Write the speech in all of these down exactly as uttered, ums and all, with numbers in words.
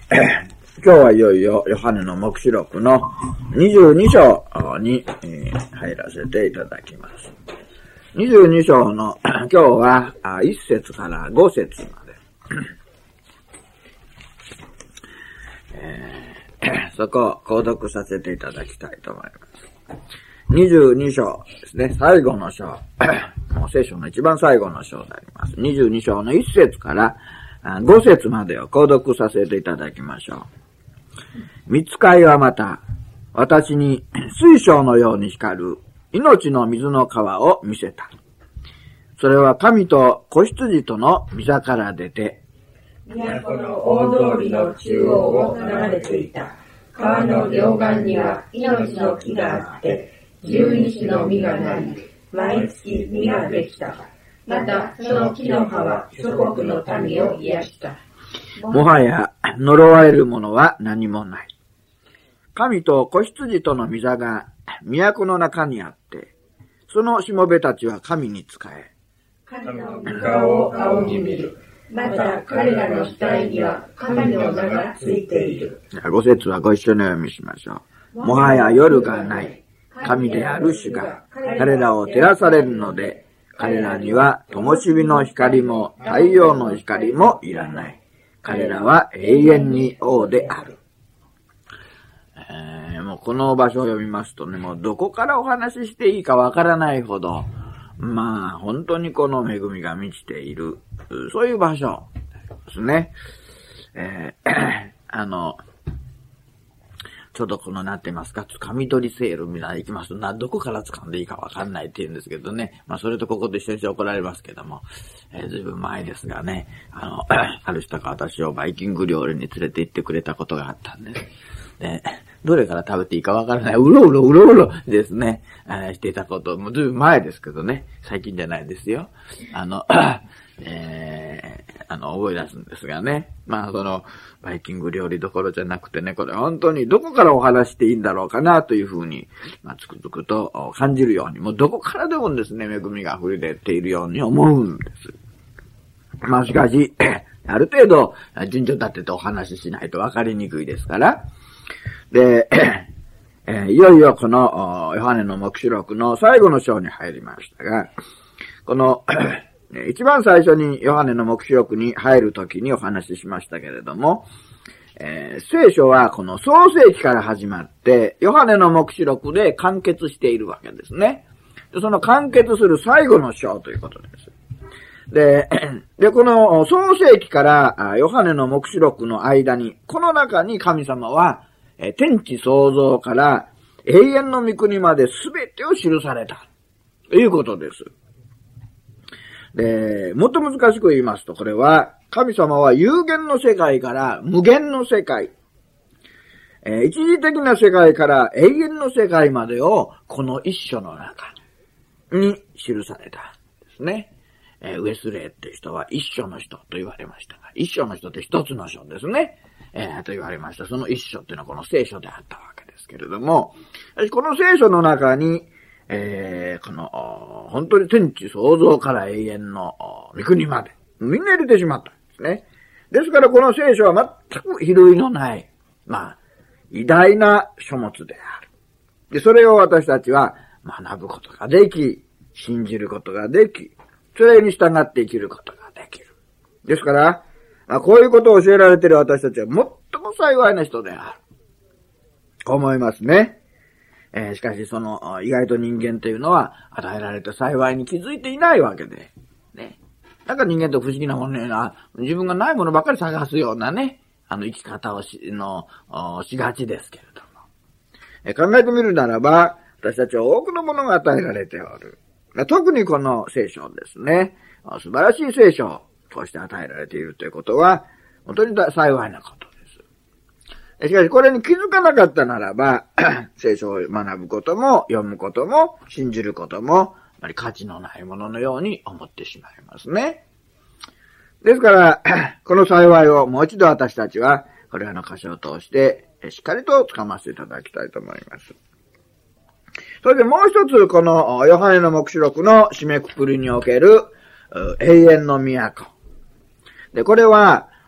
今日はいよいよヨハネの黙示録のにじゅうに章に入らせていただきます。にじゅうに章の今日はいっ節からご節まで、えー、そこを購読させていただきたいと思います。にじゅうに章ですね、最後の章、もう聖書の一番最後の章であります。にじゅうに章のいっ節からご節までを購読させていただきましょう。御使いはまた、私に水晶のように光る命の水の川を見せた。それは神と子羊との御座から出て、 都の大通りの中央を流れていた。川の両岸には命の木があって、十二種の実がなり、毎月実ができた。また、その木の葉は諸国の民を癒した。 もはや呪われるものは何もない。神と子羊との御座が都の中にあって、そのしもべたちは神に仕え、 神の御顔を仰ぎ見る。また彼らの額には神の名がついている。 ご節はご一緒にお読みしましょう。もはや夜がない。神である主が彼らを照らされるので、彼らには灯火の光も太陽の光もいらない。彼らは永遠に王である。えー、もうこの場所を読みますとね、もうどこからお話ししていいかわからないほど、まあ本当にこの恵みが満ちている、そういう場所ですね。えー、あの、ちょっとこのなってますか、掴み取りセールみたいな行きますと、な、どこから掴んでいいかわかんないって言うんですけどね。まあそれとここと一緒にして怒られますけども、えー、ずいぶん前ですがね、あの、ある人が私をバイキング料理に連れて行ってくれたことがあったんです。で、どれから食べていいかわからない、うろうろうろうろですね、えー、していたこと、もうずいぶん前ですけどね、最近じゃないですよ。あの、えー、あの、覚え出すんですがね。まあ、その、バイキング料理どころじゃなくてね、これ本当にどこからお話していいんだろうかなというふうに、まあ、つくづくと感じるように、もうどこからでもですね、恵みが溢れ出ているように思うんです。まあ、しかし、ある程度、順序立ててお話ししないと分かりにくいですから。で、えー、いよいよこの、ヨハネの黙示録の最後の章に入りましたが、この、一番最初にヨハネの黙示録に入るときにお話ししましたけれども、えー、聖書はこの創世記から始まって、ヨハネの黙示録で完結しているわけですね。でその完結する最後の章ということです。で、で、この創世記からヨハネの黙示録の間に、この中に神様は、えー、天地創造から永遠の御国まで全てを記されたということです。で、もっと難しく言いますと、これは、神様は有限の世界から無限の世界、えー、一時的な世界から永遠の世界までを、この一書の中に記されたんですね。えー、ウェスレーって人は一書の人と言われましたが、一書の人って一つの書ですね。えー、と言われました。その一書っていうのはこの聖書であったわけですけれども、この聖書の中に、えー、この、本当に天地創造から永遠の御国まで、みんな入れてしまったんですね。ですからこの聖書は全く比類のない、まあ、偉大な書物である。で、それを私たちは学ぶことができ、信じることができ、それに従って生きることができる。ですから、まあ、こういうことを教えられている私たちは最も幸いな人である。思いますね。えー、しかしその、意外と人間というのは与えられた幸いに気づいていないわけで、ね。なんか人間って不思議なものねな、自分がないものばっかり探すようなね、あの生き方をし、の、しがちですけれども。えー、考えてみるならば、私たちは多くのものが与えられておる。特にこの聖書ですね。素晴らしい聖書を通して与えられているということは、本当に幸いなこと。しかし、これに気づかなかったならば、聖書を学ぶことも、読むことも、信じることも、あまり価値のないもののように思ってしまいますね。ですから、この幸いをもう一度私たちは、これらの箇所を通して、しっかりと掴ませていただきたいと思います。それでもう一つ、この、ヨハネの黙示録の締めくくりにおける、永遠の都。で、これは、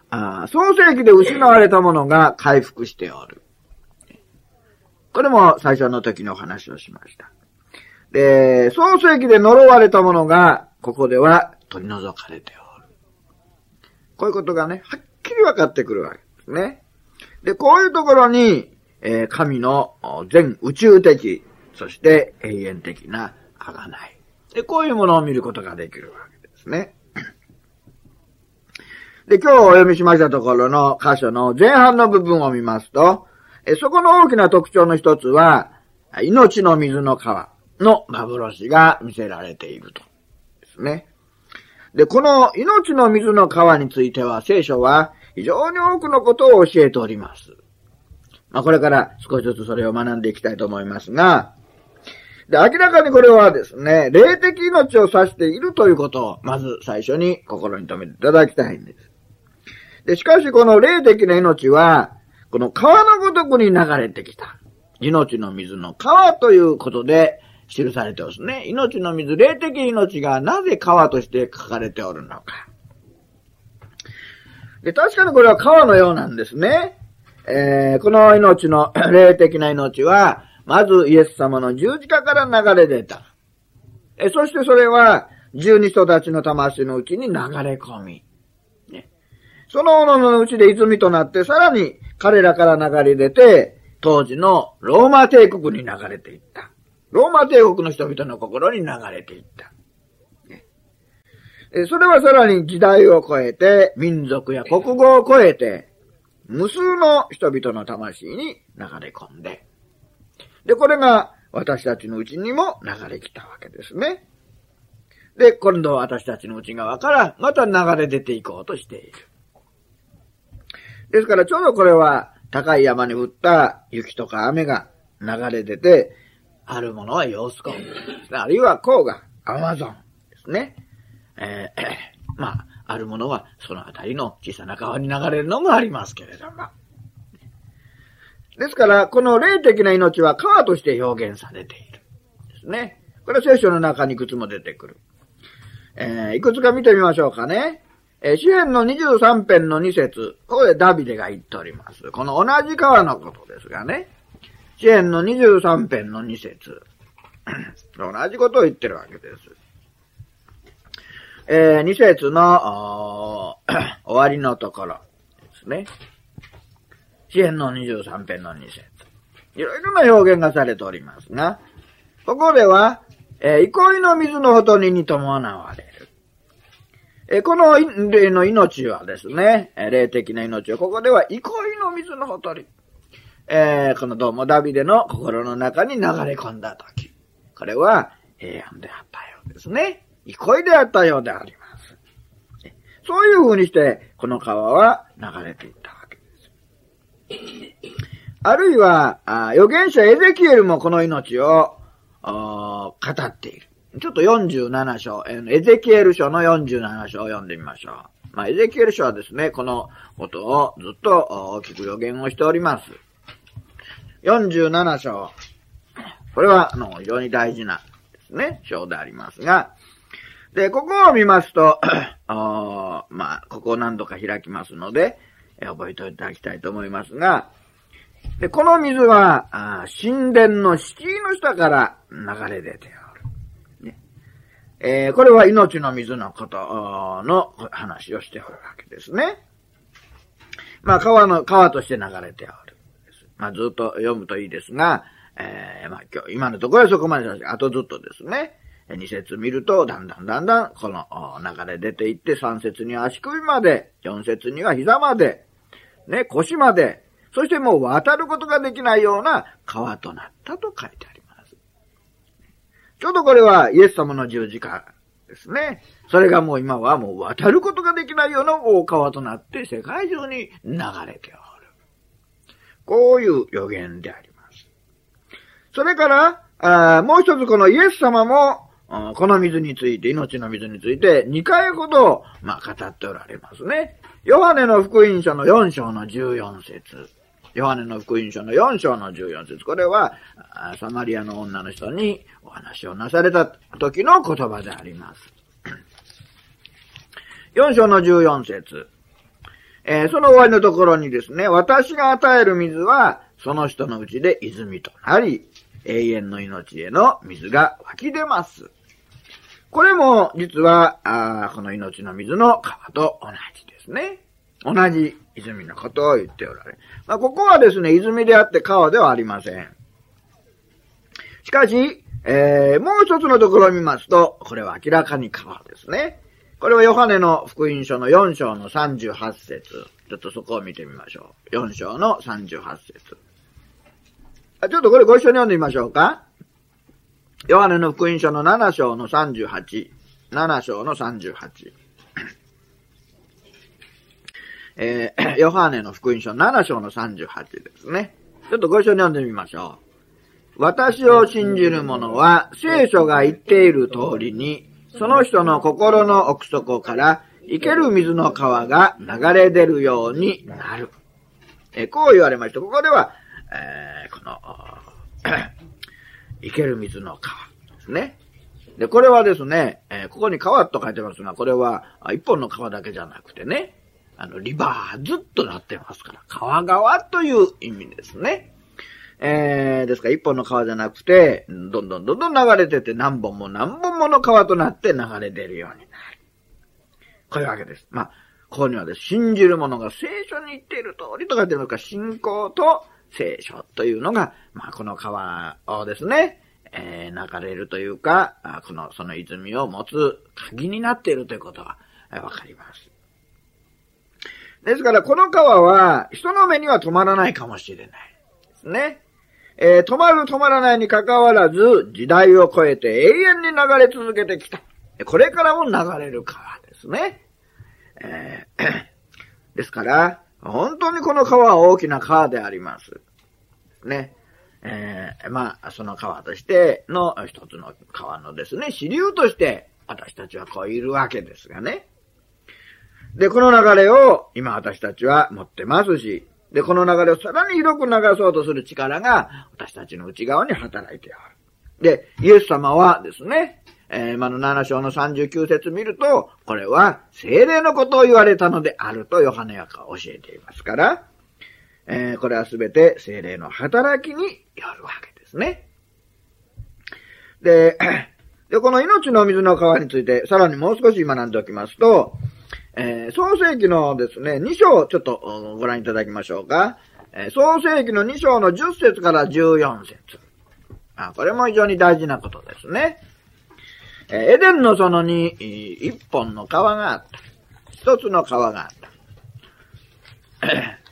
あ創世記で失われたものが回復しておる。これも最初の時の話をしました。で、創世記で呪われたものが、ここでは取り除かれておる。こういうことがね、はっきり分かってくるわけですね。で、こういうところに、えー、神の全宇宙的、そして永遠的な贖い。で、こういうものを見ることができるわけですね。で、今日お読みしましたところの箇所の前半の部分を見ますと、えそこの大きな特徴の一つは、命の水の川の幻が見せられているとですね。で、この命の水の川については聖書は非常に多くのことを教えております。まあ、これから少しずつそれを学んでいきたいと思いますが、で、明らかにこれはですね、霊的命を指しているということを、まず最初に心に留めていただきたいんです。で、しかしこの霊的な命は、この川のごとくに流れてきた。命の水の川ということで記されてますね。命の水、霊的命がなぜ川として書かれておるのか。で、確かにこれは川のようなんですね。えー、この命の、霊的な命は、まずイエス様の十字架から流れ出た。え、そしてそれは、十二人たちの魂のうちに流れ込み、ね、そのもののうちで泉となって、さらに彼らから流れ出て、当時のローマ帝国に流れていった。ローマ帝国の人々の心に流れていった。ね、え、それはさらに時代を超えて、民族や国語を超えて、無数の人々の魂に流れ込んで、で、これが私たちのうちにも流れ来たわけですね。で、今度は私たちの内側からまた流れ出ていこうとしている。ですからちょうどこれは高い山に降った雪とか雨が流れ出て、あるものはヨースコンですね。あるいは黄河、アマゾンですね。えー、まあ、あるものはそのあたりの小さな川に流れるのもありますけれども。ですから、この霊的な命は川として表現されている。ですね。これは聖書の中にいくつも出てくる。えー、いくつか見てみましょうかね。えー、詩編のにじゅうさん編のに節。ここでダビデが言っております。この同じ川のことですがね。詩編のにじゅうさん編のに節。同じことを言ってるわけです。えー、に節の終わりのところですね。詩編のにじゅうさん編のに節。いろいろな表現がされておりますが、ここでは、えー、憩いの水のほとりに伴われる。えー、この霊の命はですね、霊的な命はここでは憩いの水のほとり。えー、このどうもダビデの心の中に流れ込んだとき。これは平安であったようですね。憩いであったようであります。そういう風にして、この川は流れていった。あるいは、預言者エゼキエルもこの命を語っている。ちょっとよんじゅうなな章、エゼキエル書のよんじゅうなな章を読んでみましょう。まあ、エゼキエル書はですね、このことをずっと大きく予言をしております。よんじゅうなな章。これは、あの、非常に大事なですね、章でありますが、で、ここを見ますと、まあ、ここを何度か開きますので、覚えておいていただきたいと思いますが、で、この水は、あ神殿の敷居の下から流れ出ておる。ねえー、これは命の水のことの話をしておるわけですね。まあ、川の、川として流れておる。まあ、ずっと読むといいですが、えー、まあ、今日、今のところはそこまでです。あとずっとですね、に節見ると、だんだんだんだん、この流れ出ていって、さん節には足首まで、よん節には膝まで、ね、腰まで、そしてもう渡ることができないような川となったと書いてあります。ちょうどこれはイエス様の十字架ですね。それがもう今はもう渡ることができないような大川となって世界中に流れておる。こういう予言であります。それから、あもう一つこのイエス様も、この水について、命の水についてにかいほど、まあ、語っておられますね。ヨハネの福音書のよん章のじゅうよん節。ヨハネの福音書のよん章のじゅうよん節。これは、サマリアの女の人にお話をなされた時の言葉であります。よん章のじゅうよん節。 えー、その終わりのところにですね、私が与える水は、その人のうちで泉となり、永遠の命への水が湧き出ます。これも、実は、あこの命の水の川と同じですね。同じ泉のことを言っておられ。まあ、ここはですね、泉であって川ではありません。しかし、えー、もう一つのところを見ますと、これは明らかに川ですね。これはヨハネの福音書のよん章のさんじゅうはち節。ちょっとそこを見てみましょう。よん章のさんじゅうはち節。あ、ちょっとこれご一緒に読んでみましょうか。ヨハネの福音書のなな章のさんじゅうはち。なな章のさんじゅうはち。えー、ヨハネの福音書なな章のさんじゅうはちですね。ちょっとご一緒に読んでみましょう。私を信じる者は聖書が言っている通りに、その人の心の奥底から生ける水の川が流れ出るようになる。えー、こう言われました。ここでは、えー、この、生ける水の川ですね。で、これはですね、えー、ここに川と書いてますが、これは一本の川だけじゃなくてね、あの、リバーズとなってますから、川川という意味ですね。えー、ですから一本の川じゃなくて、どんどんどんどん流れてて何本も何本もの川となって流れ出るようになる。こういうわけです。まあ、ここにはです、信じる者が聖書に言っている通りと書いてますから、信仰と聖書というのが、まあ、この川をですね、えー、流れるというか、この、その泉を持つ鍵になっているということがわかります。ですから、この川は、人の目には止まらないかもしれないですね。えー、止まる止まらないに関わらず、時代を超えて永遠に流れ続けてきた。これからも流れる川ですね。えー、ですから、本当にこの川は大きな川であります。ね。えー、まあ、その川としての一つの川のですね、支流として私たちはこういるわけですがね。で、この流れを今私たちは持ってますし、で、この流れをさらに広く流そうとする力が私たちの内側に働いてある。で、イエス様はですね、えー、今のなな章のさんじゅうきゅう節見ると、これは聖霊のことを言われたのであるとヨハネが教えていますから、えー、これはすべて聖霊の働きによるわけですね。で、で、この命の水の川について、さらにもう少し今なんておきますと、えー、創世記のですね、に章ちょっとご覧いただきましょうか。えー、創世記のに章のじゅっ節からじゅうよん節。あ、これも非常に大事なことですね。えー、エデンの園に一本の川があった。一つの川があった。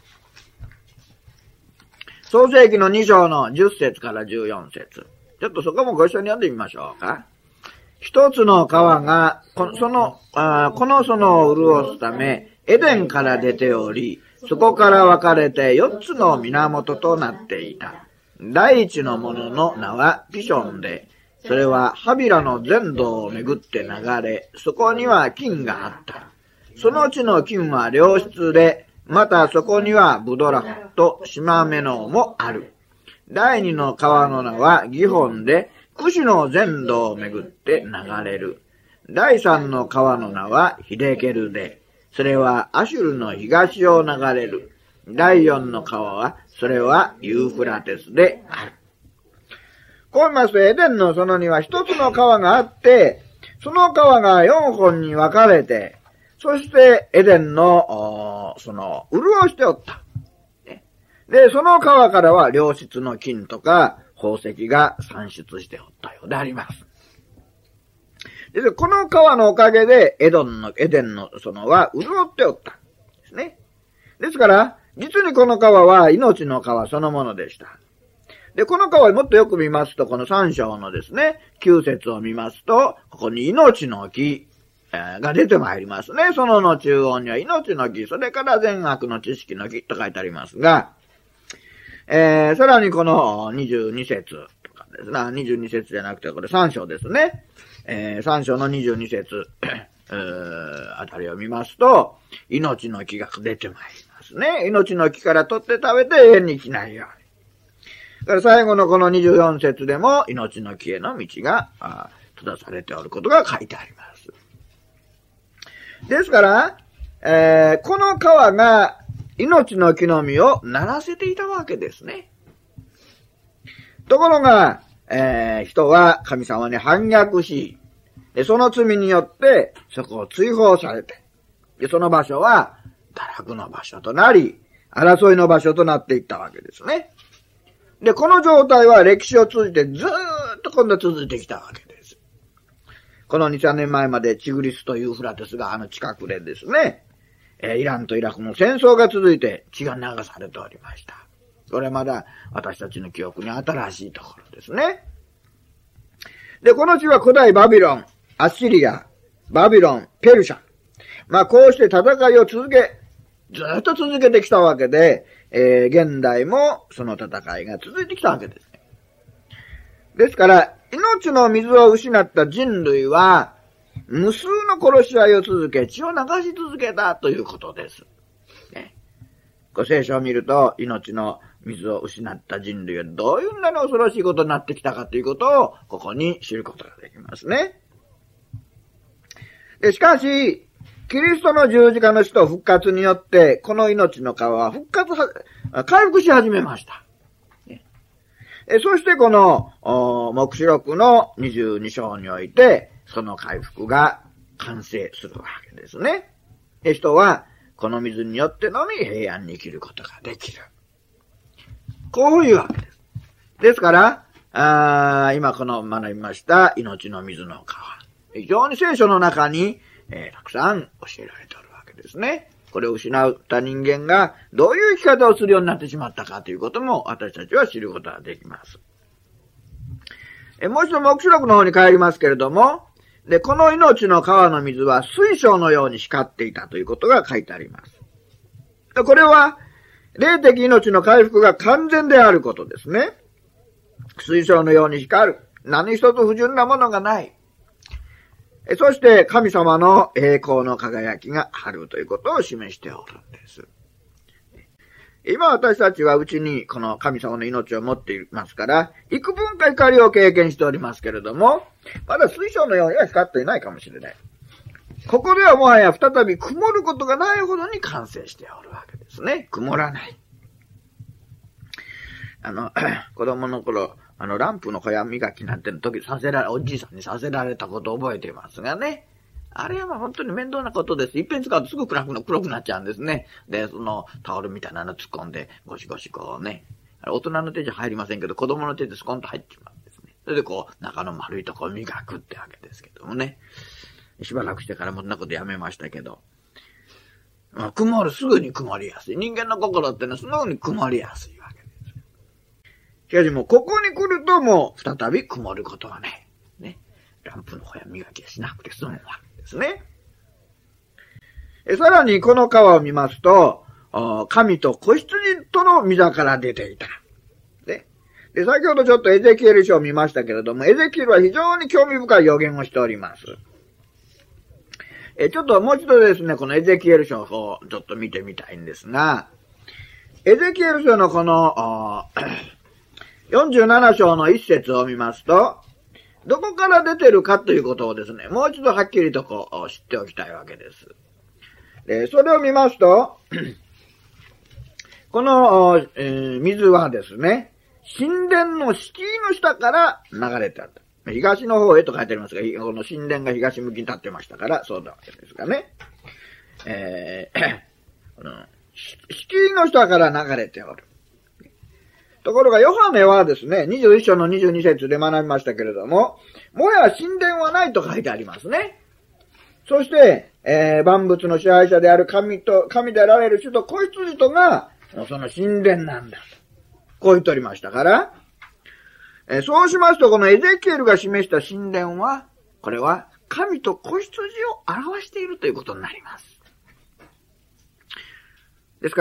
創世記のに章のじゅっ節からじゅうよん節。ちょっとそこもご一緒に読んでみましょうか。一つの川が、この、その、あこの園を潤すため、エデンから出ており、そこから分かれて四つの源となっていた。第一のものの名はピションで、それはハビラの全土を巡って流れ、そこには金があった。その地の金は良質で、またそこにはブドラフとシマメノウもある。第二の川の名はギホンで、クシの全土を巡って流れる。第三の川の名はヒデケルで、それはアシュルの東を流れる。第四の川は、それはユーフラテスである。こう言いますと、エデンの園には一つの川があって、その川が四本に分かれて、そしてエデンの、その、潤しておった。で、その川からは良質の金とか宝石が産出しておったようであります。で、この川のおかげでエドンの、エデンの園は潤っておった。ですね。ですから、実にこの川は命の川そのものでした。で、この川をもっとよく見ますと、この三章のですね、九節を見ますと、ここに命の木が出てまいりますね。園の中央には命の木、それから善悪の知識の木と書いてありますが、えー、さらにこのにじゅうに節とかですね、にじゅうに節じゃなくてこれさん章ですね。えー、さん章のにじゅうに節、えー、あたりを見ますと、命の木が出てまいりますね。命の木から取って食べて永遠に生きないように。だから最後のこのにじゅうよん節でも命の木への道が閉ざされておることが書いてあります。ですから、 えー、この川が命の木の実をならせていたわけですね。ところが、えー、人は神様に反逆し、その罪によってそこを追放されて、その場所は堕落の場所となり、争いの場所となっていったわけですね。で、この状態は歴史を通じてずーっと今度続いてきたわけです。このにせんねんまえまでチグリスとユーフラテスがあの近くでですね、イランとイラクの戦争が続いて血が流されておりました。これはまだ私たちの記憶に新しいところですね。で、この地は古代バビロン、アッシリア、バビロン、ペルシャ。まあこうして戦いを続け、ずっと続けてきたわけで、えー、現代もその戦いが続いてきたわけですね。ですから、命の水を失った人類は、無数の殺し合いを続け、血を流し続けたということです。ね、こう聖書を見ると、命の水を失った人類はどういうなに恐ろしいことになってきたかということを、ここに知ることができますね。でしかし、キリストの十字架の死と復活によって、この命の川は復活は、回復し始めました。ね、えそしてこの、黙示録のにじゅうに章において、その回復が完成するわけですね。で人は、この水によってのみ平安に生きることができる。こういうわけです。ですから、あ今この学びました命の水の川。非常に聖書の中に、えー、たくさん教えられておるわけですね。これを失った人間がどういう生き方をするようになってしまったかということも私たちは知ることができます。えもう一度黙示録の方に帰りますけれども、で、この命の川の水は水晶のように光っていたということが書いてあります。でこれは、霊的命の回復が完全であることですね。水晶のように光る。何一つ不純なものがない。そして神様の栄光の輝きがあるということを示しておるんです。今私たちはうちにこの神様の命を持っていますから、幾分か光を経験しておりますけれども、まだ水晶のようには光っていないかもしれない。ここではもはや再び曇ることがないほどに完成しておるわけですね。曇らない。あの、子供の頃、あの、ランプの小屋磨きなんての時させられ、おじいさんにさせられたことを覚えていますがね。あれはまあ本当に面倒なことです。いっぺん使うとすぐ暗くな、黒くなっちゃうんですね。で、そのタオルみたいなの突っ込んで、ゴシゴシこうね。大人の手じゃ入りませんけど、子供の手でスコンと入ってしまうんですね。それでこう、中の丸いとこを磨くってわけですけどもね。しばらくしてからもそんなことやめましたけど。まあ、曇る、すぐに曇りやすい。人間の心ってのはすぐに曇りやすいわけです。しかしもう、ここに来るともう、再び曇ることはね。ね。ランプの小屋磨きはしなくて済むわけですね。えさらにこの川を見ますと、神と子羊との溝から出ていた。ね。で、先ほどちょっとエゼキエル書を見ましたけれども、エゼキエルは非常に興味深い予言をしております。え、ちょっともう一度ですね、このエゼキエル書をちょっと見てみたいんですが、エゼキエル書のこの、よんじゅうなな章の一節を見ますと、どこから出てるかということをですね、もう一度はっきりとこう知っておきたいわけです。で、それを見ますと、この、えー、水はですね、神殿の敷居の下から流れてあった。東の方へと書いてありますが、この神殿が東向きに立ってましたから、そうだわけですがね。えー、この敷居の下から流れておる。ところが、ヨハネはですね、にじゅういっ章のにじゅうに節で学びましたけれども、もはや神殿はないと書いてありますね。そして、えー、万物の支配者である神と、神であられる主と子羊とが、その神殿なんだと。こう言っておりましたから、えー、そうしますと、このエゼキエルが示した神殿は、これは神と子羊を表しているということになります。ですから、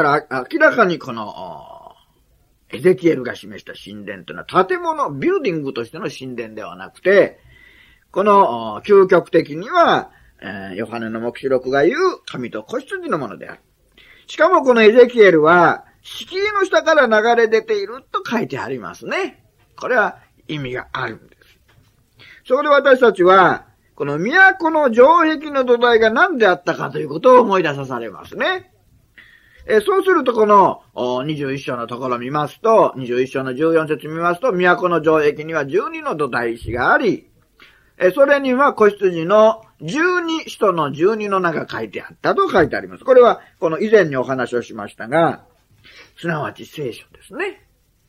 明らかにこの、エゼキエルが示した神殿というのは建物、ビルディングとしての神殿ではなくて、この究極的には、えー、ヨハネの黙示録が言う神と子羊のものである。しかもこのエゼキエルは、敷居の下から流れ出ていると書いてありますね。これは意味があるんです。そこで私たちは、 この都の城壁の土台が何であったかということを思い出さされますね。えそうするとこのにじゅういっ章のところを見ますと、にじゅういっ章のじゅうよん節見ますと、都の城壁にはじゅうにの土台石があり、えそれには子羊のじゅうに使徒のじゅうにの名が書いてあったと書いてあります。これはこの以前にお話をしましたが、すなわち聖書ですね。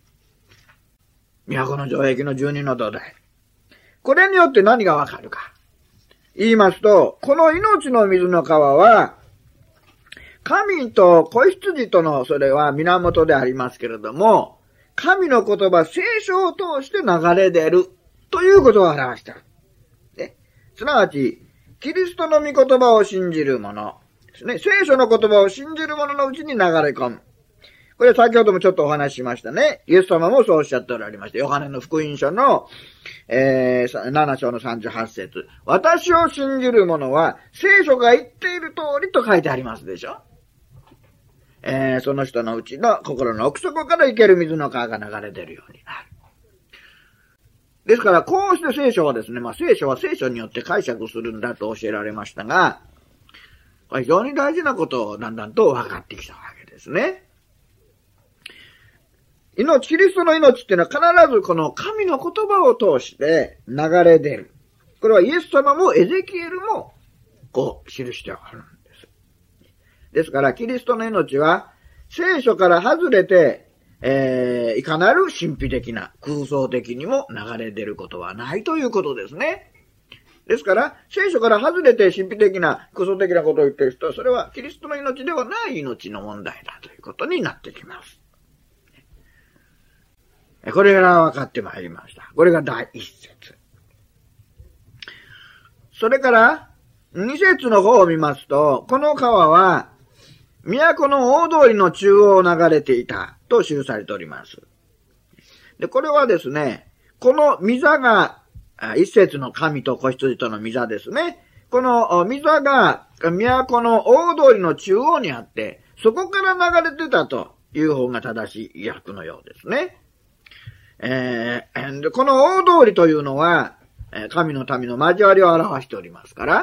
都の城壁のじゅうにの土台。これによって何がわかるか。言いますと、この命の水の川は、神と子羊とのそれは源でありますけれども、神の言葉、聖書を通して流れ出るということを表した。ね、すなわち、キリストの御言葉を信じる者ですね。聖書の言葉を信じる者のうちに流れ込む。これ先ほどもちょっとお話ししましたね。イエス様もそうおっしゃっておられました。ヨハネの福音書の、えー、なな章のさんじゅうはち節。私を信じる者は聖書が言っている通りと書いてありますでしょ。えー、その人のうちの心の奥底から生ける水の川が流れ出るようになる。ですから、こうして聖書はですね、まあ聖書は聖書によって解釈するんだと教えられましたが、これ非常に大事なことをだんだんと分かってきたわけですね。命、キリストの命っていうのは必ずこの神の言葉を通して流れ出る。これはイエス様もエゼキエルもこう記してあるんです。ですからキリストの命は聖書から外れて、えー、いかなる神秘的な空想的にも流れ出ることはないということですね。ですから聖書から外れて神秘的な空想的なことを言っている人はそれはキリストの命ではない命の問題だということになってきます。これが分かってまいりました。これが第一節。それから二節の方を見ますと、この川は都の大通りの中央を流れていたと記されております。で、これはですね、この御座が、一節の神と子羊との御座ですね。この御座が都の大通りの中央にあって、そこから流れてたという方が正しい訳のようですね。えー、でこの大通りというのは、神の民の交わりを表しておりますから、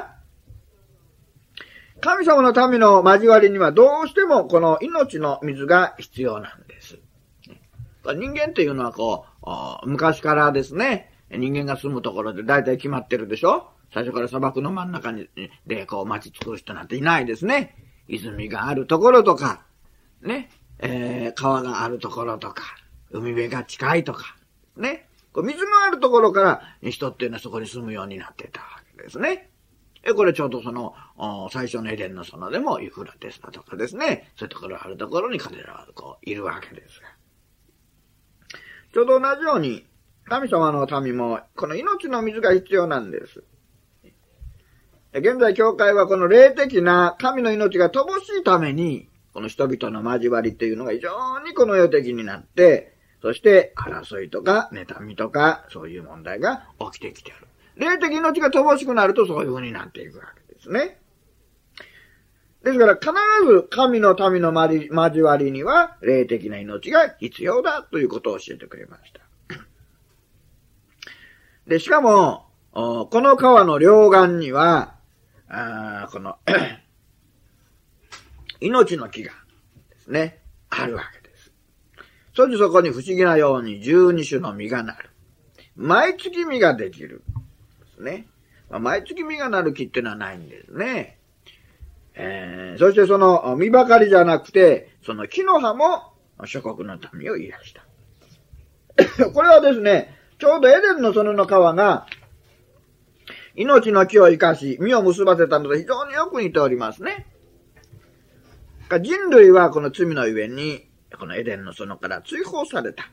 神様の民の交わりにはどうしてもこの命の水が必要なんです。人間というのはこう、昔からですね、人間が住むところで大体決まってるでしょ。最初から砂漠の真ん中にでこう町作る人なんていないですね。泉があるところとか、ね、えー、川があるところとか、海辺が近いとか、ね。水のあるところから人っていうのはそこに住むようになってたわけですね。これちょうどその、最初のエデンの園でもユフラテスだとかですね。そういうところがあるところに彼らはこういるわけですが。ちょうど同じように、神様の民もこの命の水が必要なんです。現在教会はこの霊的な神の命が乏しいために、この人々の交わりっていうのが非常にこの世的になって、そして争いとか妬みとかそういう問題が起きてきている。霊的命が乏しくなるとそういう風になっていくわけですね。ですから必ず神の民の交わりには霊的な命が必要だということを教えてくれました。で、しかも、この川の両岸には、あこの命の木がですね、あるわけです。そしてそこに不思議なように十二種の実がなる。毎月実ができる。ですね。まあ、毎月実がなる木っていうのはないんですね。えー、そしてその実ばかりじゃなくて、その木の葉も諸国の民を癒した。これはですね、ちょうどエデンの園の川が、命の木を生かし、実を結ばせたので非常によく似ておりますね。人類はこの罪のゆえに、このエデンの園から追放された。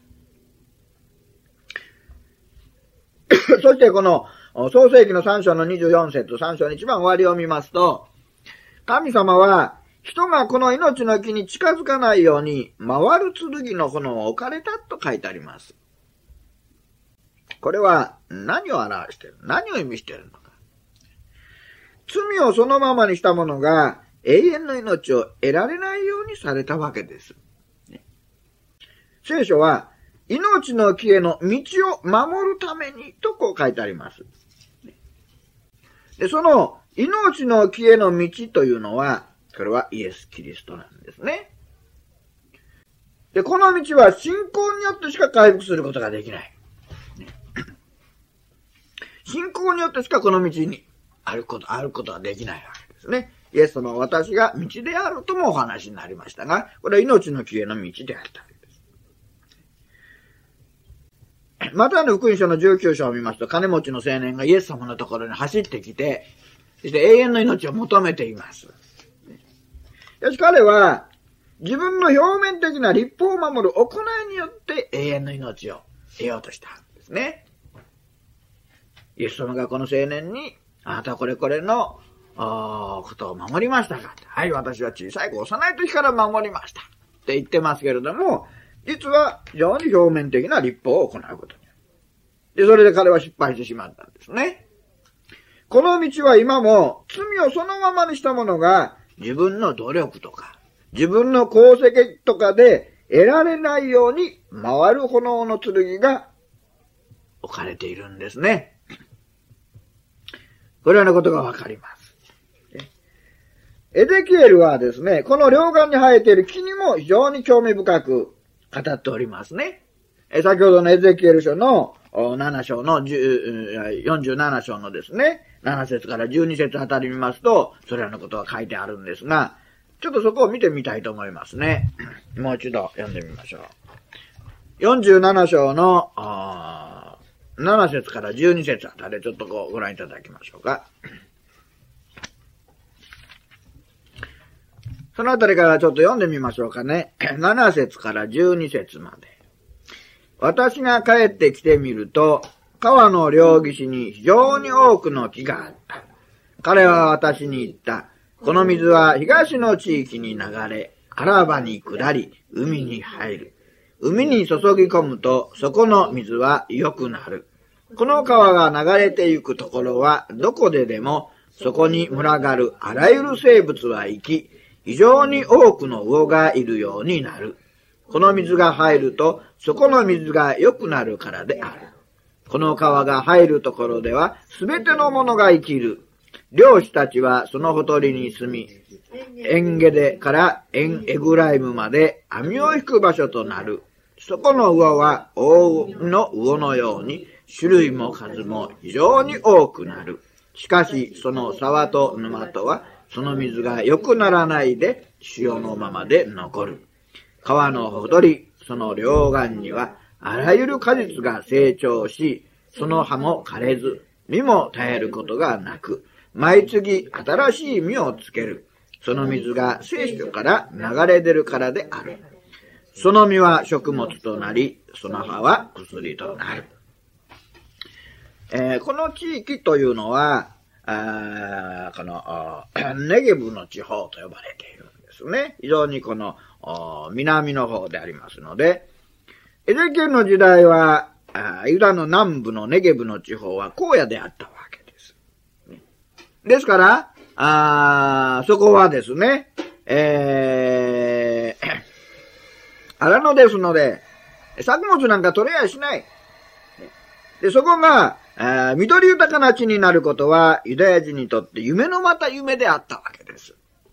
そしてこの創世記のさん章のにじゅうよん節、さん章の一番終わりを見ますと、神様は人がこの命の木に近づかないように回る剣の炎を置かれたと書いてあります。これは何を表している？何を意味しているのか。罪をそのままにした者が永遠の命を得られないようにされたわけです。聖書は命の木への道を守るためにとこう書いてあります。 で、その命の木への道というのは、これはイエス・キリストなんですね。で、この道は信仰によってしか回復することができない。信仰によってしかこの道に歩くこと、歩くことができないわけですね。イエス様は私が道であるともお話になりましたが、これは命の木への道であったわけです。マタイの福音書のじゅうきゅう章を見ますと、金持ちの青年がイエス様のところに走ってきて、そして永遠の命を求めています。しかし彼は、自分の表面的な律法を守る行いによって永遠の命を得ようとしたんですね。イエス様がこの青年に、あなたはこれこれのことを守りましたか？はい、私は小さい子、幼い時から守りました。って言ってますけれども、実は非常に表面的な律法を行うことになる。で、それで彼は失敗してしまったんですね。この道は今も罪をそのままにした者が自分の努力とか、自分の功績とかで得られないように回る炎の剣が置かれているんですね。これらのことがわかります。エゼキエルはですね、この両岸に生えている木にも非常に興味深く語っておりますね。先ほどのエゼキエル書のなな章のよんじゅうなな章のですね、なな節からじゅうに節あたり見ますと、それらのことが書いてあるんですが、ちょっとそこを見てみたいと思いますね。もう一度読んでみましょう。よんじゅうなな章のなな節からじゅうに節あたりちょっとこうご覧いただきましょうか。そのあたりからちょっと読んでみましょうかね。なな節からじゅうに節まで。私が帰ってきてみると、川の両岸に非常に多くの木があった。彼は私に言った。この水は東の地域に流れ、アラバに下り、海に入る。海に注ぎ込むと、そこの水は良くなる。この川が流れてゆくところは、どこででも、そこに群がるあらゆる生物は生き、非常に多くの魚がいるようになる。この水が入ると、そこの水が良くなるからである。この川が入るところでは、すべてのものが生きる。漁師たちはそのほとりに住み、エンゲデからエンエグライムまで網を引く場所となる。そこの魚は大の魚のように、種類も数も非常に多くなる。しかし、その沢と沼とは、その水が良くならないで、塩のままで残る。川のほとり、その両岸には、あらゆる果実が成長し、その葉も枯れず、実も絶えることがなく、毎月新しい実をつける。その水が聖書から流れ出るからである。その実は食物となり、その葉は薬となる。えー、この地域というのは、あこのネゲブの地方と呼ばれているんですね。非常にこの南の方でありますので、エゼキエルの時代は、ユダの南部のネゲブの地方は荒野であったわけです。ですから、あそこはですね、えー、荒野ですので、作物なんか取れやしない。で、そこが、緑豊かな地になることは、ユダヤ人にとって夢のまた夢であったわけです。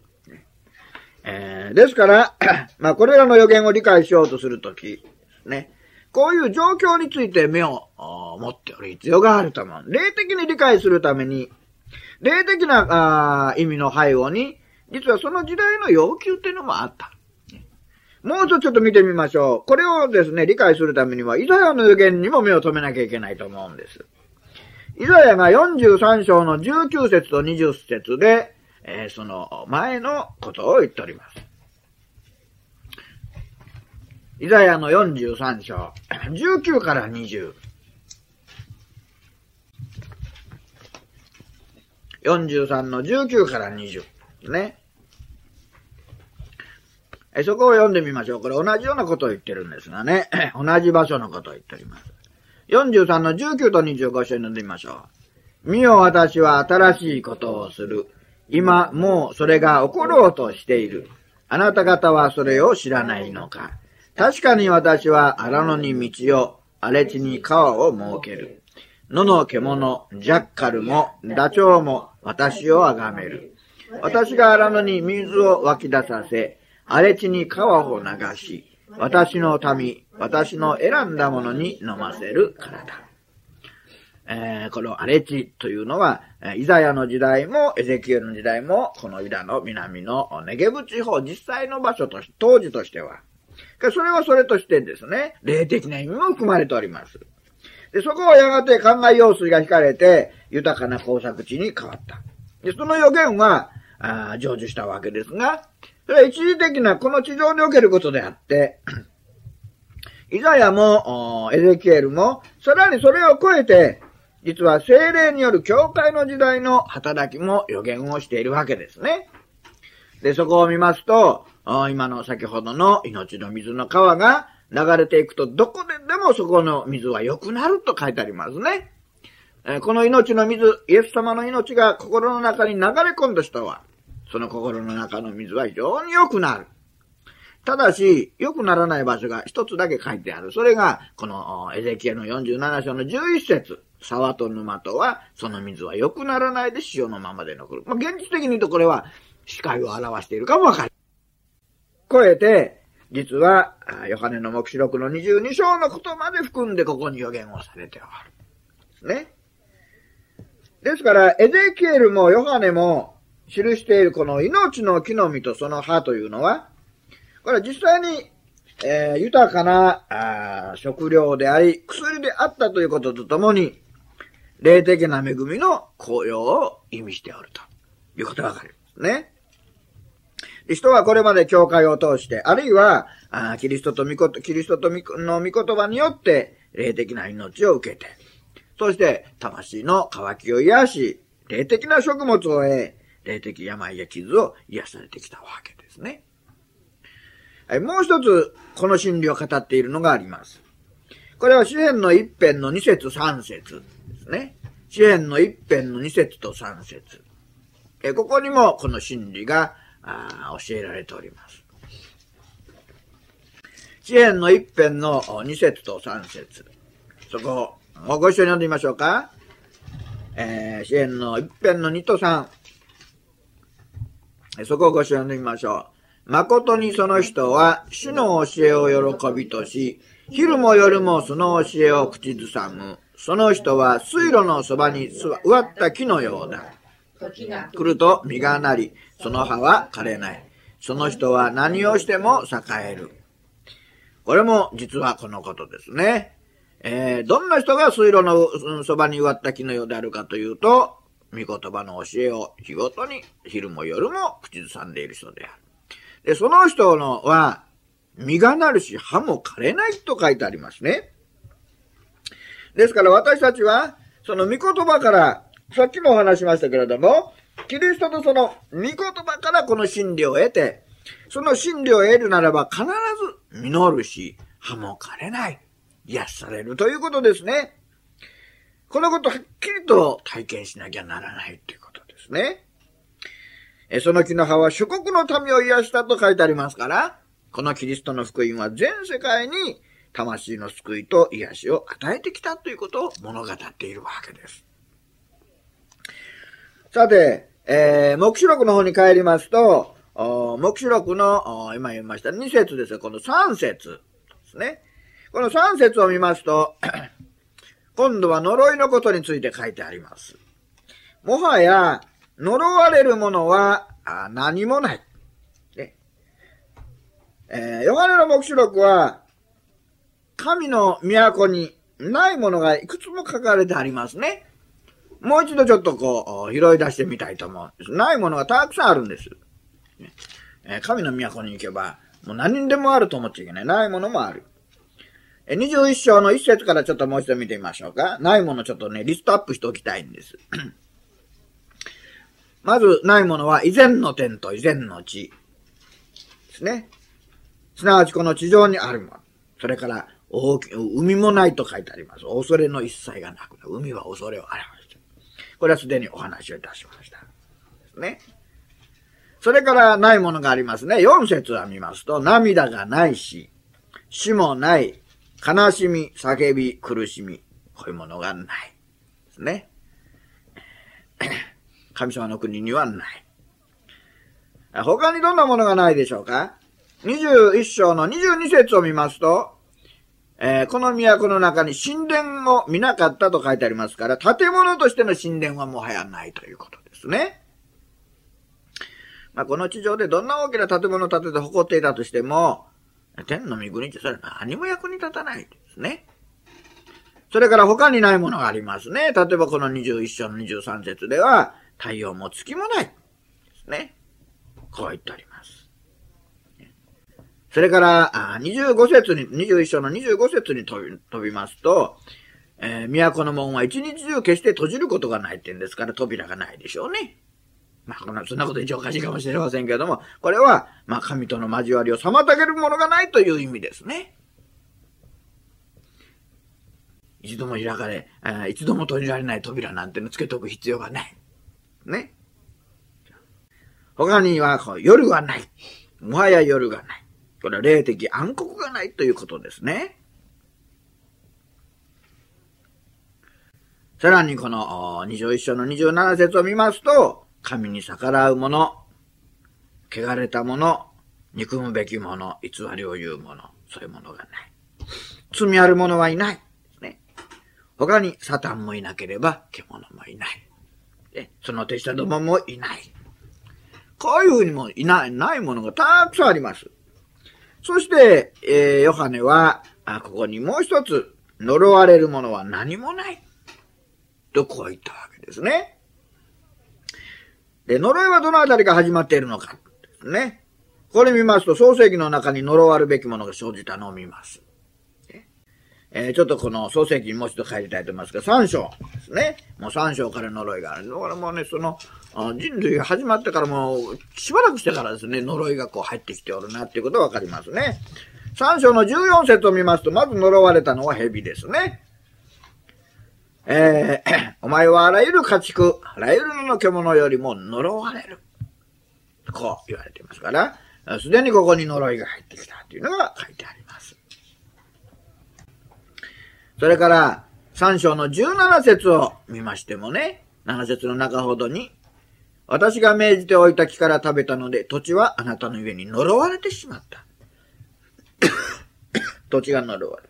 えー、ですから、まあ、これらの予言を理解しようとするときですね、こういう状況について目を持っておる必要があると思う。霊的に理解するために、霊的な意味の背後に、実はその時代の要求っていうのもあった。もう一つちょっと見てみましょう。これをですね、理解するためには、イザヤの予言にも目を留めなきゃいけないと思うんです。イザヤがよんじゅうさん章のじゅうきゅう節とにじゅう節で、えー、その前のことを言っております。イザヤのよんじゅうさん章、じゅうきゅうからにじゅう。よんじゅうさんのじゅうきゅうからにじゅうですね。えそこを読んでみましょう。これ同じようなことを言ってるんですがね。同じ場所のことを言っております。よんじゅうさんのじゅうきゅうとにじゅうご章に読んでみましょう。見よ私は新しいことをする。今もうそれが起ころうとしている。あなた方はそれを知らないのか。確かに私は荒野に道を、荒れ地に川を設ける。野の獣、ジャッカルも、ダチョウも、 私をあがめる。私が荒野に水を湧き出させ、荒れ地に川を流し、私の民、私の選んだものに飲ませるからだ。えー、この荒れ地というのは、イザヤの時代もエゼキエルの時代も、このユダの南のネゲブ地方、実際の場所として、当時としては。それはそれとしてですね、霊的な意味も含まれております。で、そこはやがて灌漑用水が引かれて、豊かな耕作地に変わった。で、その予言は、あ成就したわけですが、それは一時的なこの地上におけることであって、イザヤも、エゼキエルも、さらにそれを超えて、実は聖霊による教会の時代の働きも予言をしているわけですね。で、そこを見ますと、今の先ほどの命の水の川が流れていくと、どこででもそこの水は良くなると書いてありますね。この命の水、イエス様の命が心の中に流れ込んだ人は、その心の中の水は非常に良くなる。ただし、良くならない場所が一つだけ書いてある。それが、このエゼキエルのよんじゅうなな章のじゅういち節。沢と沼とは、その水は良くならないで塩のままで残る。まあ、現実的に言うとこれは、視界を表しているかもわかる。超えて、実は、ヨハネの黙示録のにじゅうに章のことまで含んでここに予言をされてある。ですね。ですから、エゼキエルもヨハネも記しているこの命の木の実とその葉というのは、これは実際に、えー、豊かなあ食料であり、薬であったということとともに、霊的な恵みの紅葉を意味しておるということがわかるんですね。人はこれまで教会を通して、あるいは、あキリストと御言、キリストとの御言葉によって、霊的な命を受けて、そして、魂の渇きを癒し、霊的な食物を得、霊的病や傷を癒されてきたわけですね。はい、もう一つ、この真理を語っているのがあります。これは詩編の一編の二節三節ですね。詩編の一編の二節と三節。え、ここにもこの真理があ教えられております。詩編の一編の二節と三節。そこをご一緒に読んでみましょうか。えー、詩編の一編の二と三。そこをご一緒に読んでみましょう。誠にその人は主の教えを喜びとし、昼も夜もその教えを口ずさむ。その人は水路のそばに植わった木のようだ。来ると実がなり、その葉は枯れない。その人は何をしても栄える。これも実はこのことですね。えー、どんな人が水路のそばに植わった木のようであるかというと、御言葉の教えを日ごとに昼も夜も口ずさんでいる人である。で、その人のは、実がなるし葉も枯れないと書いてありますね。ですから私たちは、その御言葉から、さっきもお話しましたけれども、キリストとその御言葉からこの真理を得て、その真理を得るならば必ず実るし、葉も枯れない。癒されるということですね。このことをはっきりと体験しなきゃならないということですね。その木の葉は諸国の民を癒したと書いてありますから、このキリストの福音は全世界に魂の救いと癒しを与えてきたということを物語っているわけです。さて、えー、黙示録の方に帰りますと、黙示録の今言いましたに節ですよ。このさん節ですね。このさん節を見ますと、今度は呪いのことについて書いてあります。もはや、呪われるものは何もない。ねえー、ヨハネの黙示録は、神の都にないものがいくつも書かれてありますね。もう一度ちょっとこう、拾い出してみたいと思うんです。ないものがたくさんあるんです。ねえー、神の都に行けば、もう何にでもあると思っちゃいけない。ないものもある。にじゅういち章のいち節からちょっともう一度見てみましょうか。ないものちょっとね、リストアップしておきたいんです。まず、ないものは以前の天と以前の地ですね。すなわちこの地上にあるもの。それから、大き海もないと書いてあります。恐れの一切がなくなる。海は恐れを表している。これはすでにお話をいたしました。ですね。それからないものがありますね。よん節は見ますと、涙がないし、死もない、悲しみ、叫び、苦しみ、こういうものがない。ですね。 神様の国にはない。他にどんなものがないでしょうか？にじゅういっ章のにじゅうに節を見ますと、えー、この都の中に神殿を見なかったと書いてありますから、建物としての神殿はもはやないということですね。まあ、この地上でどんな大きな建物を建てて誇っていたとしても、天の御国ってそれは何も役に立たないですね。それから他にないものがありますね。例えばこのにじゅういっ章のにじゅうさん節では、太陽も月もないですね。こう言ってあります。それから、にじゅうご節に、にじゅういっ章のにじゅうご節に飛び、飛びますと、えー、都の門は一日中決して閉じることがないって言うんですから、扉がないでしょうね。まあ、こんな、そんなこと一応おかしいかもしれませんけれども、これは、まあ、神との交わりを妨げるものがないという意味ですね。一度も開かれ、一度も閉じられない扉なんてのつけとく必要がない。ね。他には、夜はない。もはや夜がない。これは霊的暗黒がないということですね。さらにこのにじゅういっ章のにじゅうなな節を見ますと、神に逆らう者、汚れた者、憎むべき者、偽りを言う者、そういうものがない。罪ある者はいない。ね、他にサタンもいなければ獣もいない。でその手下どももいない。こういうふうにもいない、ないものがたくさんあります。そして、えー、ヨハネは、あ、ここにもう一つ、呪われるものは何もない。とこう言ったわけですね。で、呪いはどのあたりが始まっているのかですね。これ見ますと、創世記の中に呪われるべきものが生じたのを見ます。えー、ちょっとこの創世記にもう一度帰りたいと思いますが、三章ですね。もう三章から呪いがある。だからもうね、その、人類が始まってからもう、しばらくしてからですね、呪いがこう入ってきておるなっていうことがわかりますね。三章のじゅうよん節を見ますと、まず呪われたのは蛇ですね。えー、お前はあらゆる家畜、あらゆるの獣よりも呪われる。こう言われていますから、すでにここに呪いが入ってきたというのが書いてあります。それから、三章のじゅうなな節を見ましてもね、なな節の中ほどに、私が命じておいた木から食べたので、土地はあなたの上に呪われてしまった。土地が呪われる。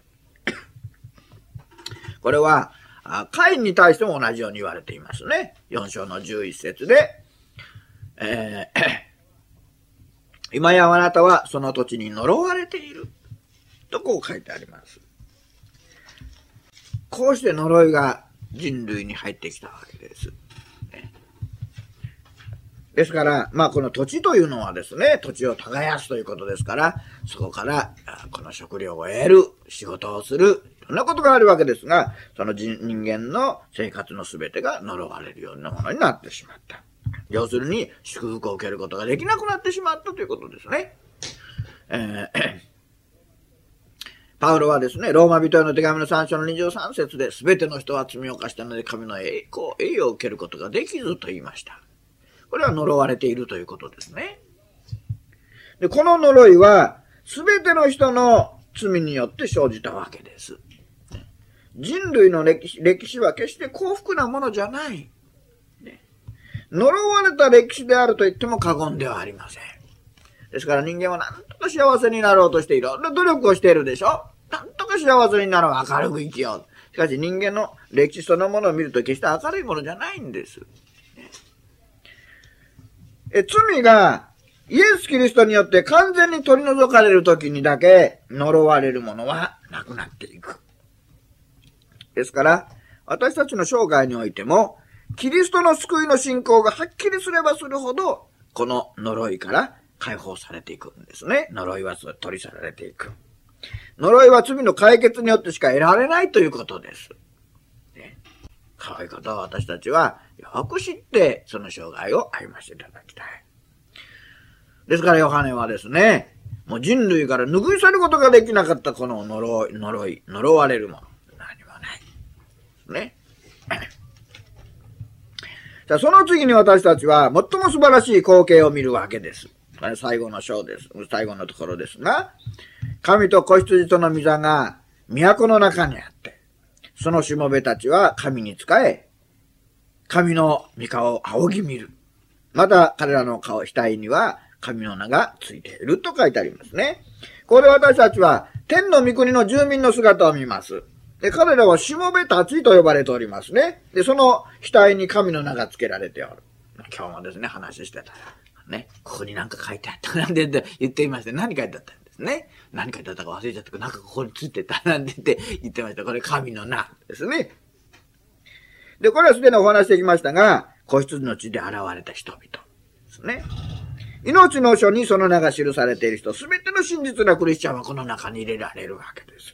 これは、カインに対しても同じように言われていますね。よん章のじゅういち節で、えー、今やあなたはその土地に呪われている。とこう書いてあります。こうして呪いが人類に入ってきたわけです。ですから、まあこの土地というのはですね、土地を耕すということですから、そこからこの食料を得る、仕事をする、そんなことがあるわけですが、その人間の生活のすべてが呪われるようなものになってしまった。要するに、祝福を受けることができなくなってしまったということですね。えー、パウロはですね、ローマ人への手紙のさん章のにじゅうさん節で、すべての人は罪を犯したので神の栄光、栄誉を受けることができずと言いました。これは呪われているということですね。で、この呪いは、すべての人の罪によって生じたわけです。人類の歴史、歴史は決して幸福なものじゃない。呪われた歴史であると言っても過言ではありません。ですから人間は何とか幸せになろうとしていろんな努力をしているでしょ。何とか幸せになろう、明るく生きよう。しかし人間の歴史そのものを見ると決して明るいものじゃないんです。え罪がイエス・キリストによって完全に取り除かれるときにだけ呪われるものはなくなっていく。ですから、私たちの生涯においても、キリストの救いの信仰がはっきりすればするほど、この呪いから解放されていくんですね。呪いは取り去られていく。呪いは罪の解決によってしか得られないということです。ね、こういうことを私たちはよく知って、その生涯を歩ませていただきたい。ですからヨハネはですね、もう人類から拭い去ることができなかったこの呪い、呪い、呪われるもの。何もない。ね。さあ、その次に私たちは最も素晴らしい光景を見るわけです。これ最後の章です。最後のところですが、神と子羊との御座が都の中にあって、そのしもべたちは神に仕え、 神の御顔を仰ぎ見る。また彼らの顔、額には神の名がついていると書いてありますね。ここで私たちは天の御国の住民の姿を見ます。で、彼らはしもべたちと呼ばれておりますね。で、その額に神の名が付けられておる。今日もですね、話してたら、ね、ここに何か書いてあった。なんで言っていました。何書いてあったんですね。何書いてあったか忘れちゃったけど、なんかここについてた。なんて言って言ってました。これ神の名ですね。で、これはすでにお話してきましたが、子羊の地で現れた人々ですね。命の書にその名が記されている人、すべての真実なクリスチャンはこの中に入れられるわけです。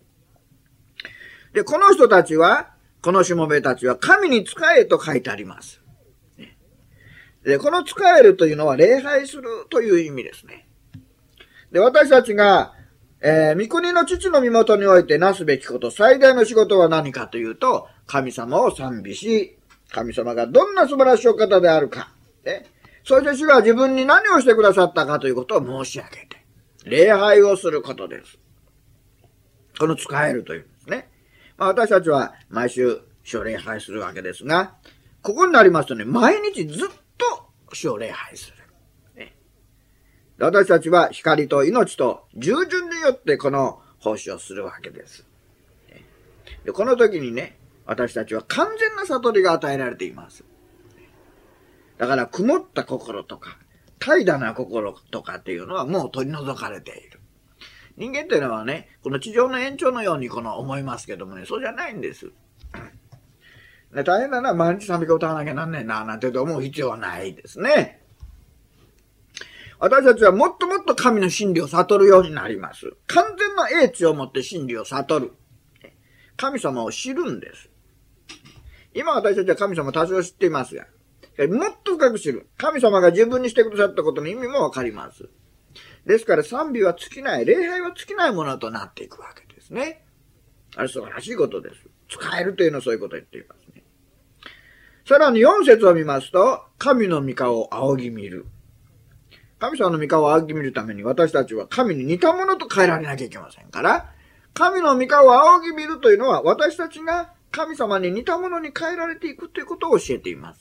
で、この人たちは、このしもべたちは神に仕えと書いてあります。で、この仕えるというのは礼拝するという意味ですね。で、私たちが、えー、御国の父の身元においてなすべきこと、最大の仕事は何かというと、神様を賛美し、神様がどんな素晴らしいお方であるか、ね、そして主が自分に何をしてくださったかということを申し上げて、礼拝をすることです。この仕えるというんですね。まあ、私たちは毎週主を礼拝するわけですが、ここになりますとね、毎日ずっと主を礼拝する。ね、私たちは光と命と従順によってこの奉仕をするわけです。で、この時にね、私たちは完全な悟りが与えられています。だから曇った心とか、怠惰な心とかっていうのはもう取り除かれている。人間っていうのはね、この地上の延長のようにこの思いますけどもね、そうじゃないんです。ね、大変だな、毎日賛美歌歌わなきゃなんねえな、なんて思う必要はないですね。私たちはもっともっと神の真理を悟るようになります。完全な英知をもって真理を悟る。神様を知るんです。今私たちは神様を多少知っていますが、もっと深く知る。神様が自分にしてくださったことの意味もわかります。ですから賛美は尽きない、礼拝は尽きないものとなっていくわけですね。あれ素晴らしいことです。使えるというのはそういうことを言っていますね。さらによん節を見ますと、神の御顔を仰ぎ見る。神様の御顔を仰ぎ見るために私たちは神に似たものと変えられなきゃいけませんから、神の御顔を仰ぎ見るというのは私たちが神様に似たものに変えられていくということを教えています。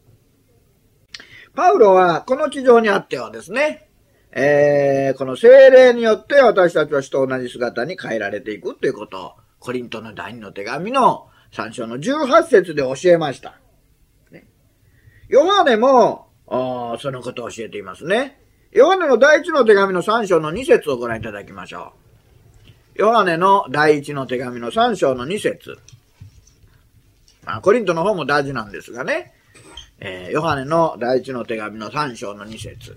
パウロはこの地上にあってはですね、えー、この聖霊によって私たちは主と同じ姿に変えられていくということをコリントの第二の手紙のさん章のじゅうはち節で教えました。ね、ヨハネもそのことを教えていますね。ヨハネの第一の手紙のさん章のに節をご覧いただきましょう。ヨハネの第一の手紙のさん章のに節。まあ、コリントの方も大事なんですがね、えー、ヨハネの第一の手紙のさん章のに節。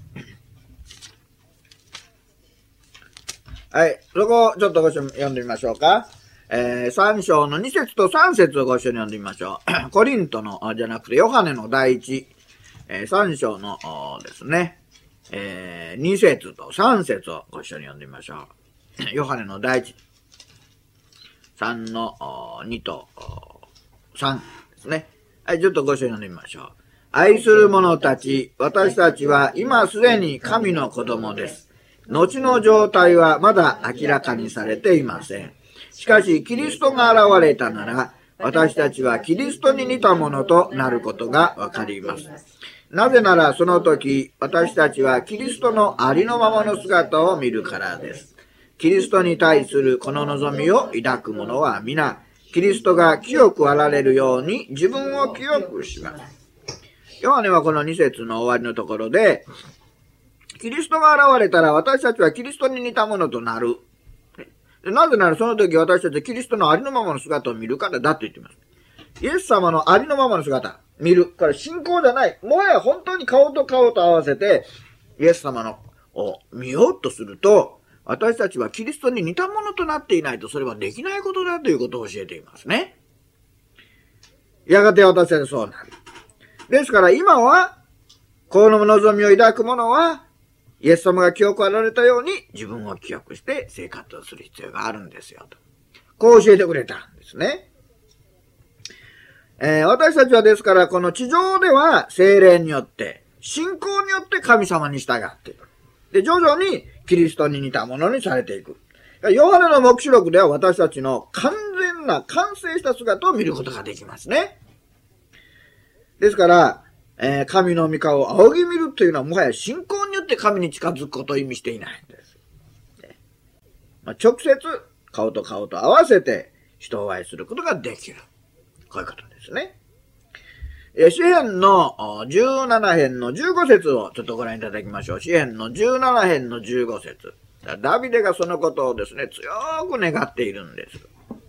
はい、そこをちょっとご一緒に読んでみましょうか。えー、さん章のに節とさん節をご一緒に読んでみましょう。コリントの、じゃなくてヨハネの第一、えー、さん章のですね、えー、に節とさん節をご一緒に読んでみましょう。ヨハネの第一、さんのにとさんですね。はい、ちょっとご一緒に読んでみましょう。愛する者たち、私たちは今すでに神の子供です。後の状態はまだ明らかにされていません。しかし、キリストが現れたなら、私たちはキリストに似たものとなることがわかります。なぜならその時、私たちはキリストのありのままの姿を見るからです。キリストに対するこの望みを抱く者は皆、キリストが清くあられるように自分を清くします。ヨハネはこのに節の終わりのところで、キリストが現れたら私たちはキリストに似たものとなる。なぜならその時私たちはキリストのありのままの姿を見るからだと言っています。イエス様のありのままの姿、見る。これ信仰じゃない。もはや本当に顔と顔と合わせて、イエス様のを見ようとすると、私たちはキリストに似たものとなっていないとそれはできないことだということを教えていますね。やがて私たちはそうなる。ですから今は、この望みを抱く者は、イエス様が清くあられたように自分を清くして生活をする必要があるんですよと。こう教えてくれたんですね。えー、私たちはですからこの地上では聖霊によって、信仰によって神様に従っていく。で、徐々にキリストに似たものにされていく。ヨハネの黙示録では私たちの完全な完成した姿を見ることができますね。 ですから、えー、神の御顔を仰ぎ見るというのはもはや信仰によって神に近づくことを意味していないんです。まあ、直接顔と顔と合わせて人を愛することができる。こういうことですね。詩編のじゅうなな編のじゅうご節をちょっとご覧いただきましょう。詩編のじゅうなな編のじゅうご節。ダビデがそのことをですね、強く願っているんです。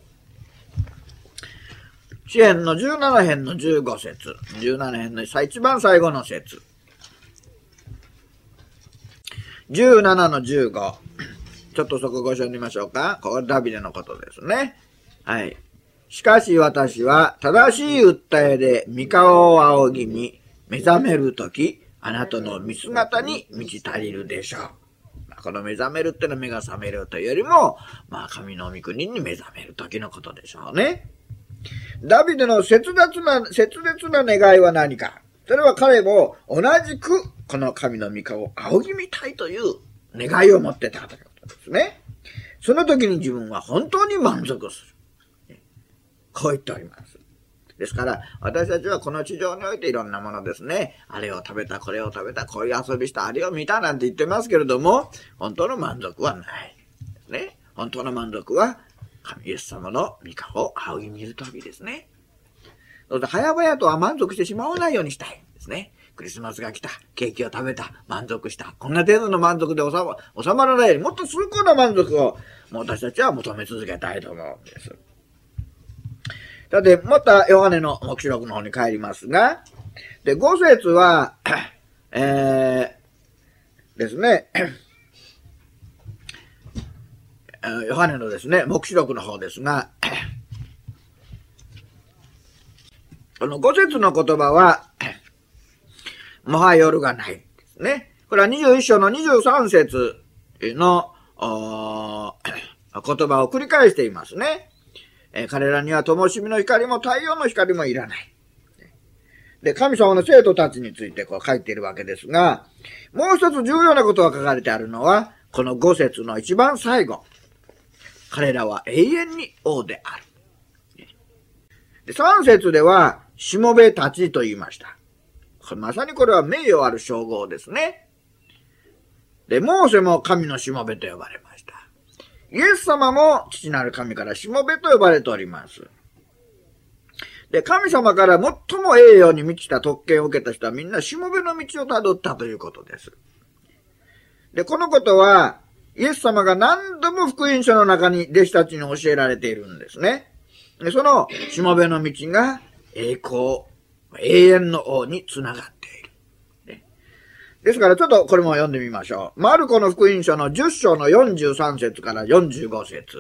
詩編のじゅうなな編のじゅうご節。じゅうなな編の一番最後の節。じゅうななのじゅうご。ちょっとそこご一緒に見ましょうか。これダビデのことですね。はい。しかし私は正しい訴えで御顔を仰ぎ見、目覚めるとき、あなたの見姿に満ち足りるでしょう。まあ、この目覚めるってのは目が覚めるというよりも、まあ神の御国に目覚めるときのことでしょうね。ダビデの切実な、切実な願いは何か。それは彼も同じくこの神の御顔を仰ぎ見たいという願いを持ってたということですね。その時に自分は本当に満足する。こう言っております。ですから、私たちはこの地上においていろんなものですね。あれを食べた、これを食べた、こういう遊びした、あれを見たなんて言ってますけれども、本当の満足はない。ね。本当の満足は、神イエス様の御顔を仰ぎ見るときですね。そして早々とは満足してしまわないようにしたいですね。クリスマスが来た、ケーキを食べた、満足した。こんな程度の満足で収ま、収まらないように、もっと崇高な満足を、もう私たちは求め続けたいと思うんです。さて、また、ヨハネの黙示録の方に帰りますが、で、ご節は、えー、ですね、ヨハネのですね、黙示録の方ですが、このご節の言葉は、もは夜がないですね。これはにじゅういっ章のにじゅうさん節の言葉を繰り返していますね。彼らには灯火の光も太陽の光もいらない。で、神様の生徒たちについてこう書いているわけですが、もう一つ重要なことが書かれてあるのは、このご節の一番最後。彼らは永遠に王である。で、さん節では、しもべたちと言いました。まさにこれは名誉ある称号ですね。で、モーセも神のしもべと呼ばれました。イエス様も父なる神からしもべと呼ばれております。で、神様から最も栄誉に満ちた特権を受けた人はみんなしもべの道をたどったということです。で、このことは、イエス様が何度も福音書の中に弟子たちに教えられているんですね。で、そのしもべの道が栄光、永遠の王につながっている。ね、ですからちょっとこれも読んでみましょう。マルコの福音書のじゅっ章のよんじゅうさん節からよんじゅうご節。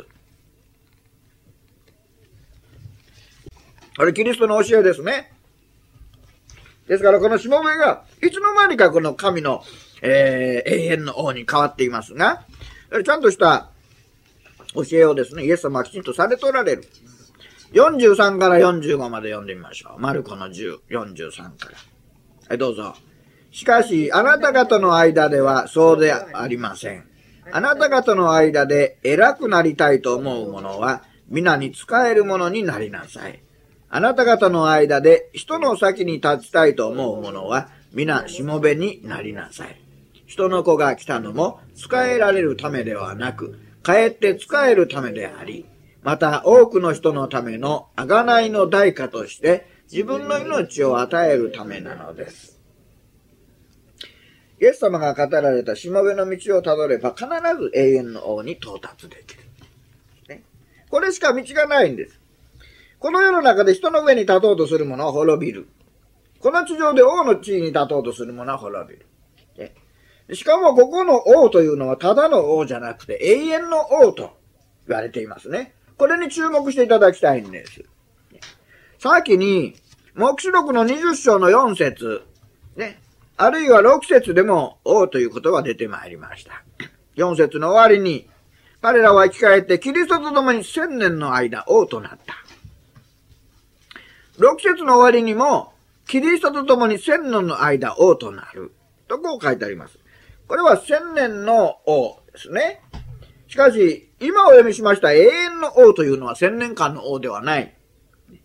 これキリストの教えですね。ですからこのしもべがいつの間にかこの神の、えー、永遠の王に変わっていますが、ちゃんとした教えをですね、イエス様はきちんとされておられる。よんじゅうさんからよんじゅうごまで読んでみましょう。マルコのじゅう、よんじゅうさんから。はい、どうぞ。しかし、あなた方の間ではそうでありません。あなた方の間で偉くなりたいと思う者は、皆に仕える者になりなさい。あなた方の間で人の先に立ちたいと思う者は、皆しもべになりなさい。人の子が来たのも、仕えられるためではなく、かえって仕えるためであり、また多くの人のための贖いの代価として自分の命を与えるためなのです。イエス様が語られたしもべの道をたどれば必ず永遠の王に到達できる。ね、これしか道がないんです。この世の中で人の上に立とうとする者は滅びる。この地上で王の地位に立とうとする者は滅びる。ね、しかもここの王というのはただの王じゃなくて永遠の王と言われていますね。これに注目していただきたいんです。先に、黙示録のにじゅっ章のよん節、ね、あるいはろく節でも王ということが出てまいりました。よん節の終わりに、彼らは生き返ってキリストと共に千年の間王となった。ろく節の終わりにも、キリストと共に千年の間王となる。とこう書いてあります。これは千年の王ですね。しかし、今お読みしました永遠の王というのは千年間の王ではない。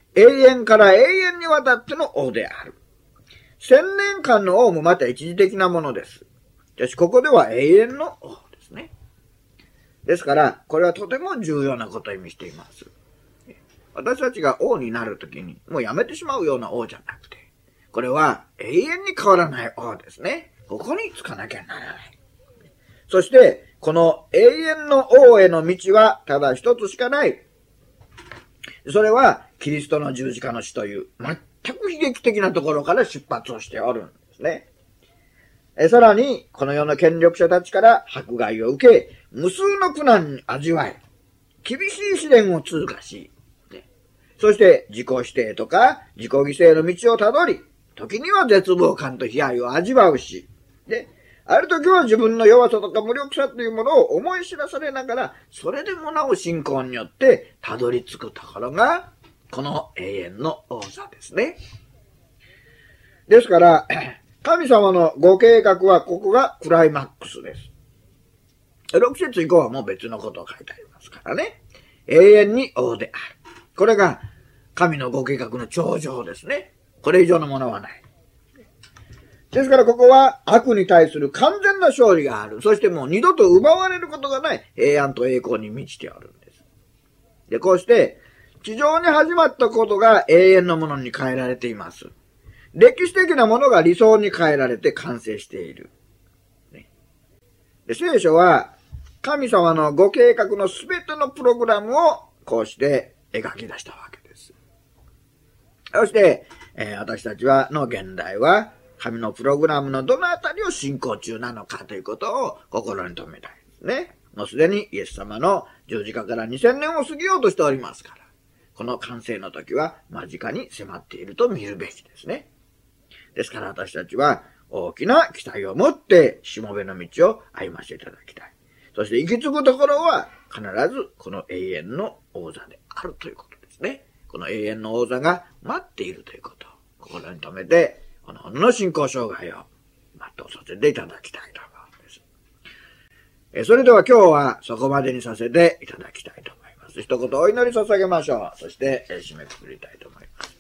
永遠から永遠にわたっての王である。千年間の王もまた一時的なものです。しかし、ここでは永遠の王ですね。ですから、これはとても重要なことを意味しています。私たちが王になるときに、もうやめてしまうような王じゃなくて、これは永遠に変わらない王ですね。ここにつかなきゃならない。そして、この永遠の王への道はただ一つしかない。それは、キリストの十字架の死という、全く悲劇的なところから出発をしておるんですね。えさらに、この世の権力者たちから迫害を受け、無数の苦難に味わい、厳しい試練を通過し、ね、そして自己否定とか自己犠牲の道をたどり、時には絶望感と悲哀を味わうし、で、ある時は自分の弱さとか無力さというものを思い知らされながら、それでもなお信仰によってたどり着くところが、この永遠の王座ですね。ですから、神様のご計画はここがクライマックスです。ろく節以降はもう別のことを書いてありますからね。永遠に王である。これが神のご計画の頂上ですね。これ以上のものはない。ですからここは悪に対する完全な勝利がある。そしてもう二度と奪われることがない平安と栄光に満ちておるんです。で、こうして地上に始まったことが永遠のものに変えられています。歴史的なものが理想に変えられて完成している。ね、で聖書は神様のご計画のすべてのプログラムをこうして描き出したわけです。そして、えー、私たちはの現代は神のプログラムのどのあたりを進行中なのかということを心に留めたいですね。もうすでにイエス様の十字架からにせんねんを過ぎようとしておりますから、この完成の時は間近に迫っていると見るべきですね。ですから私たちは大きな期待を持ってしもべの道を歩ませていただきたい。そして行き着くところは必ずこの永遠の王座であるということですね。この永遠の王座が待っているということを心に留めて、このの信仰生涯を全うさせていただきたいと思うんです。えそれでは今日はそこまでにさせていただきたいと思います。一言お祈り捧げましょう。そして締めくくりたいと思います。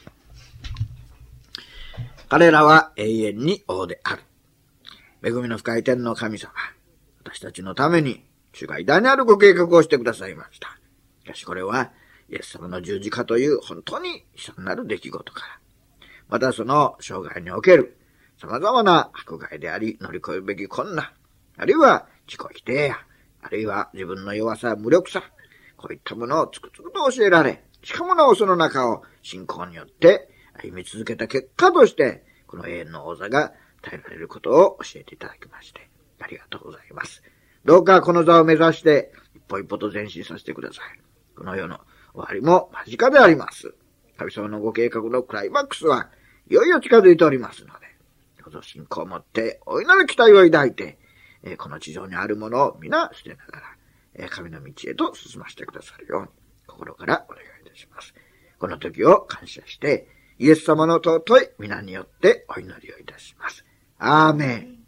彼らは永遠に王である。恵みの深い天の神様、私たちのために主が偉大なるご計画をしてくださいました。しかしこれはイエス様の十字架という本当に悲惨なる出来事から、またその生涯における様々な迫害であり乗り越えるべき困難、あるいは自己否定や、あるいは自分の弱さ、無力さ、こういったものをつくつくと教えられ、しかもなおその中を信仰によって歩み続けた結果として、この永遠の王座が与えられることを教えていただきまして、ありがとうございます。どうかこの座を目指して一歩一歩と前進させてください。この世の終わりも間近であります。神様のご計画のクライマックスはいよいよ近づいておりますので、どうぞ信仰を持って大いなる期待を抱いて、えー、この地上にあるものを皆捨てながら、えー、神の道へと進ませてくださるように心からお願いいたします。この時を感謝して、イエス様の尊い皆によってお祈りをいたします。アーメン。